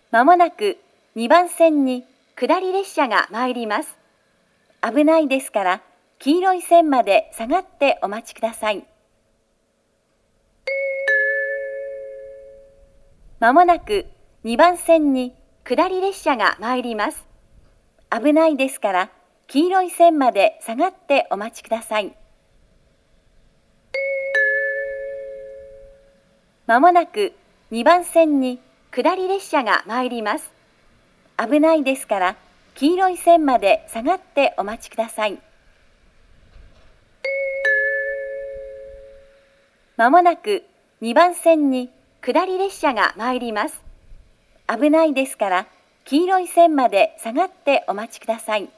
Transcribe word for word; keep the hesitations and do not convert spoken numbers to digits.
まもなくにばん線に下り列車が参ります。危ないですから黄色い線まで下がってお待ちください。まもなくにばん線に下り列車が参ります。危ないですから黄色い線まで下がってお待ちください。まもなくにばん線に下り列車が参ります。危ないですから黄色い線まで下がってお待ちください。まもなくにばん線に下り列車が参ります。危ないですから黄色い線まで下がってお待ちください。